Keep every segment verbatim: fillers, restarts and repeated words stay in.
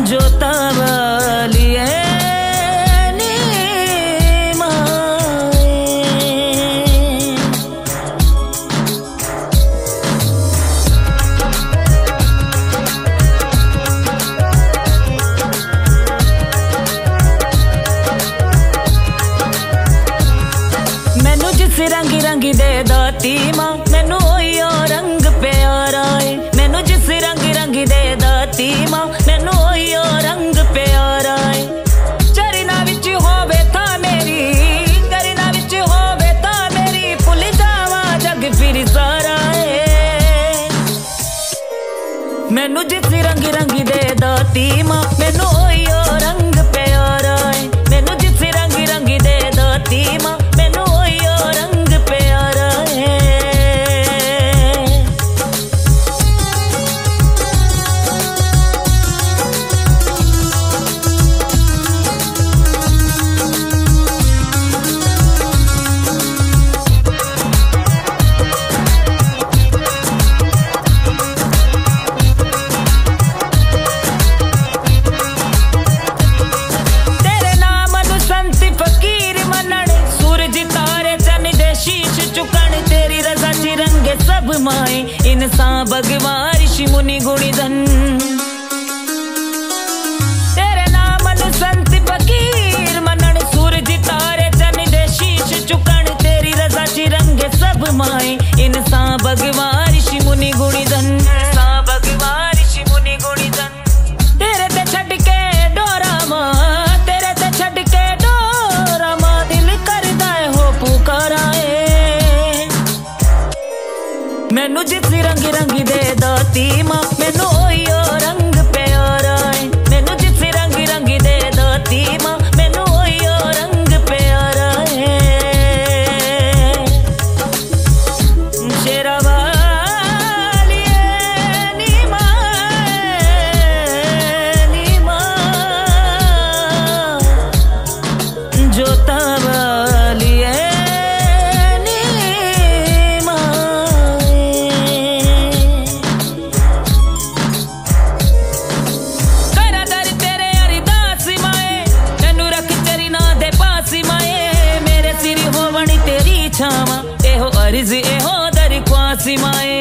जोता वालिए नी माए। मैनू जिस रंगी रंगी दे दाती मां मैनू ओयो रंग प्यारा है। मैनू जिस रंगी रंगी दे दाती मां मैनू ओयो रंग प्यारा है। चरना विच होवे था मेरी करना विच होवे था मेरी भुल जावा जग फिर सारा है। मैनू जिस रंगी रंगी दे दाती मां मैनू ओयो रंग प्यारा है। मैनू जिस रंगी रंगी दे दाती मां मैनू ओयो रंग प्यारा है। सब माए इंसान भगवान ऋषि मुनि गुणी धन तेरे नाम नु संत फकीर मनन सूरज तारे चन दे शीश चुकन तेरी रजा च रंगे सब माए इंसान भगवान ऋषि मुनि गुणी धन सा भगवान ऋषि मुनि गुणी धन तेरे ते छड़ के डोरा मां तेरे ते छड़ के डोरा मां दिल करदा है हो पुकारा मैनू जिस रंगी रंगी दे दाती मां मैनू ओयो रंग प्यारा है। मैनू जिस रंगी रंगी दे दाती मां मैनू ओयो रंग प्यारा है। शेरा वालिए नी माए नी मां जोता वालिए छावा एहो अर्ज एहो दरख्वासी माए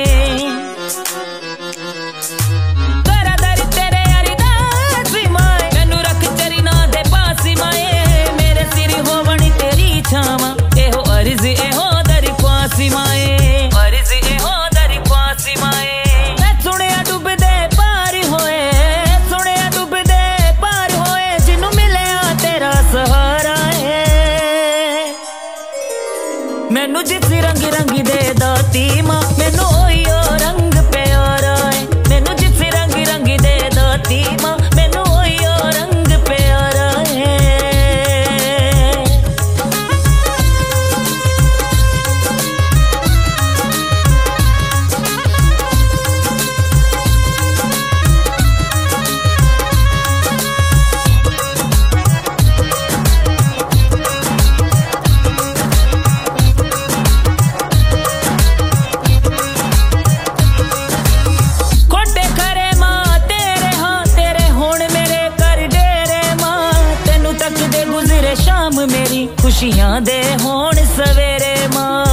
करा दर तेरे अरदास माए मैनू रख चरना दे पासी माए मेरे सिर होवणी तेरी छावा एहो अर्ज एहो दरख्वासी माए अर्ज एहो दरख्वासी माए मैं सुनिया डुबदे पार होए सुनिया डुबदे पार होए जिन्नू मिलिया तेरा सहारा है। मैनू जिस रंगी रंगी दे दाती मां मैनू ओयो रंग प्यारा है। मैनू जिस रंगी रंगी दे दाती मां मैनू ओयो रंग प्यारा है। शाम मेरी खुशियां दे होण सवेरे मां